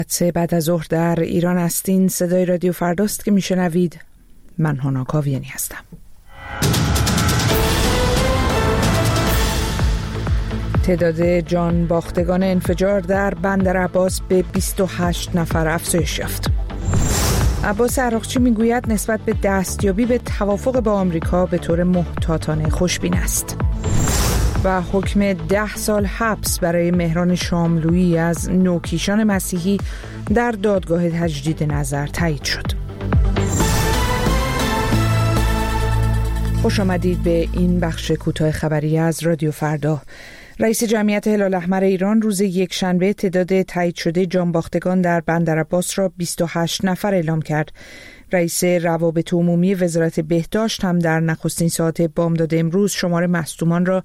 بعد از ظهر در ایران هستین. صدای رادیو فرداست که میشنوید. من هانا کاویانی هستم. تعداد جان باختگان انفجار در بندر عباس به 28 نفر افزایش یافت. عباس عراقچی میگوید نسبت به دستیابی به توافق با آمریکا به طور محتاطانه خوشبین است. و حکم 10 سال حبس برای مهران شاملویی از نوکیشان مسیحی در دادگاه تجدید نظر تایید شد. خوش آمدید به این بخش کوتاه خبری از رادیو فردا. رئیس جمعیت هلال احمر ایران روز یکشنبه تعداد تایید شده جانباختگان در بندر عباس را 28 نفر اعلام کرد. رئیس روابط عمومی وزارت بهداشت هم در نخستین ساعت بامداد امروز شمار مصدومان را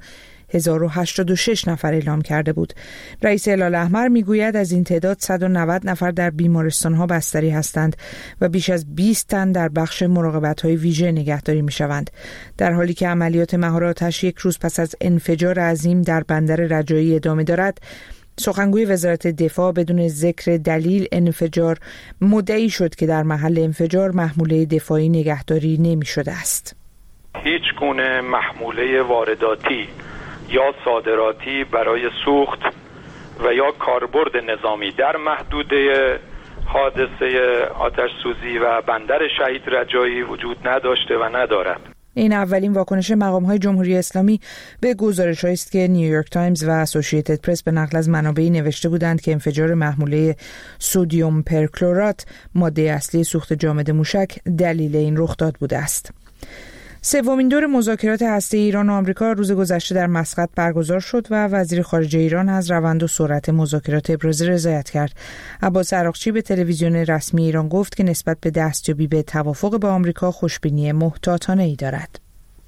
1086 نفر اعلام کرده بود. رئیس هلال احمر میگوید از این تعداد 190 نفر در بیمارستان‌ها بستری هستند و بیش از 20 تن در بخش مراقبت‌های ویژه نگهداری می‌شوند. در حالی که عملیات مهار آتش یک روز پس از انفجار عظیم در بندر رجایی ادامه دارد، سخنگوی وزارت دفاع بدون ذکر دلیل انفجار مدعی شد که در محل انفجار محموله دفاعی نگهداری نمی‌شده است. هیچ گونه محموله وارداتی یا صادراتی برای سوخت و یا کاربرد نظامی در محدوده حادثه آتش سوزی و بندر شهید رجایی وجود نداشته و ندارد. این اولین واکنش مقام‌های جمهوری اسلامی به گزارش‌هایی است که نیویورک تایمز و اسوسییتد پرس به نقل از منابعی نوشته بودند که انفجار محموله سدیم پرکلورات، ماده اصلی سوخت جامد موشک، دلیل این رخداد بوده است. سومین دور مذاکرات هسته‌ای ایران و آمریکا روز گذشته در مسقط برگزار شد و وزیر خارجه ایران از روند و سرعت مذاکرات ابراز رضایت کرد. عباس عراقچی به تلویزیون رسمی ایران گفت که نسبت به دستیابی به توافق با آمریکا خوشبینی محتاطانه‌ای دارد.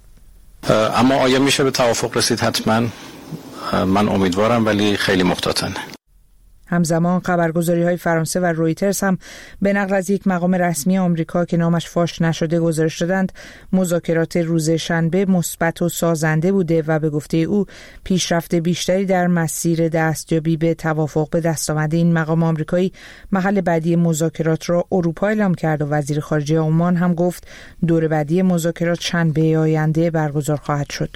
اما آیا میشه به توافق رسید؟ حتما من امیدوارم، ولی خیلی محتاطانه. همزمان خبرگزاری‌های فرانسه و رویترز هم به نقل از یک مقام رسمی آمریکا که نامش فاش نشده گزارش دادند مذاکرات روز شنبه مثبت و سازنده بوده و به گفته او پیشرفت بیشتری در مسیر دستیابی به توافق به دست آمده. این مقام آمریکایی محل بعدی مذاکرات را اروپا اعلام کرد و وزیر خارجه عمان هم گفت دور بعدی مذاکرات شنبه آینده برگزار خواهد شد.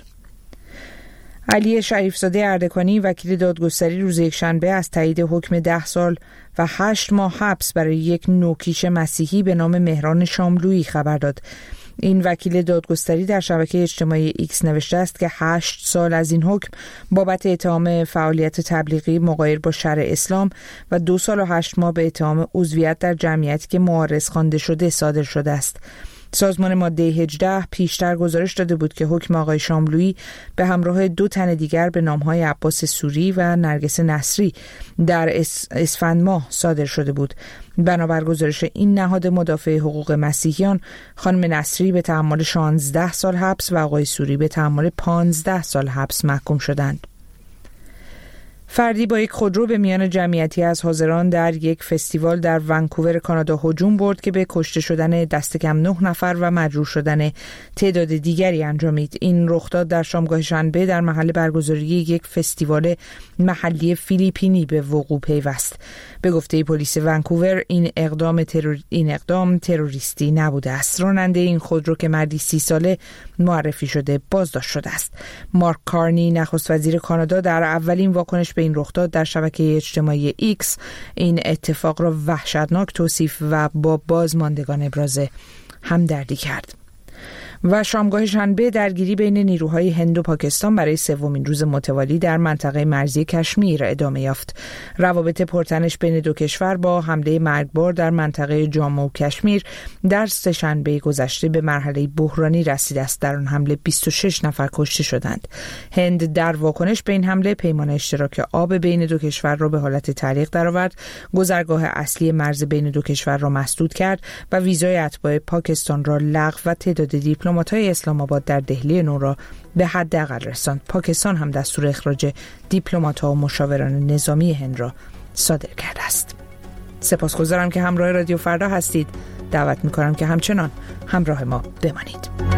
علی شریفزاده اردکانی وکیل دادگستری روز یکشنبه از تایید حکم 10 سال و 8 ماه حبس برای یک نوکیش مسیحی به نام مهران شاملویی خبر داد. این وکیل دادگستری در شبکه اجتماعی ایکس نوشته است که 8 سال از این حکم بابت اتهام فعالیت تبلیغی مغایر با شرع اسلام و 2 سال و 8 ماه به اتهام عضویت در جمعیتی که معارض خوانده شده صادر شده است. سازمان ماده 18 پیشتر گزارش داده بود که حکم آقای شاملویی به همراه 2 تن دیگر به نامهای عباس سوری و نرگس نصری در اسفند ماه صادر شده بود. بنابر گزارش این نهاد مدافع حقوق مسیحیان، خانم نصری به تحمل 16 سال حبس و آقای سوری به تحمل 15 سال حبس محکوم شدند. فردی با یک خودرو به میان جمعیتی از حاضران در یک فستیوال در ونکوور کانادا هجوم برد که به کشته شدن دست کم 9 نفر و مجروح شدن تعداد دیگری انجامید. این رخداد در شامگاه شنبه در محل برگزاری یک فستیوال محلی فیلیپینی به وقوع پیوست. به گفته پلیس ونکوور این اقدام تروریستی نبوده است. راننده این خودرو که مردی 30 ساله معرفی شده بازداشت شده است. مارک کارنی نخست وزیر کانادا در اولین واکنش به این رخداد در شبکه اجتماعی ایکس این اتفاق را وحشتناک توصیف و با بازماندگان ابراز همدردی کرد. و شامگاه شنبه درگیری بین نیروهای هند و پاکستان برای سومین روز متوالی در منطقه مرزی کشمیر ادامه یافت. روابط پرتنش بین دو کشور با حمله مرگبار در منطقه جامو و کشمیر در سه‌شنبه گذشته به مرحله بحرانی رسیده است. در آن حمله 26 نفر کشته شدند. هند در واکنش به این حمله پیمان اشتراک آب بین دو کشور را به حالت تعلیق درآورد، گذرگاه اصلی مرز بین دو کشور را مسدود کرد و ویزای اتباع پاکستان را لغو و تعداد دیپلمات‌های اسلام آباد در دهلی نو را به حداقل رساند. پاکستان هم دستور اخراج دیپلمات‌ها و مشاوران نظامی هند را صادر کرده است. سپاسگزارم که همراه رادیو فردا هستید. دعوت می‌کنم که همچنان همراه ما بمانید.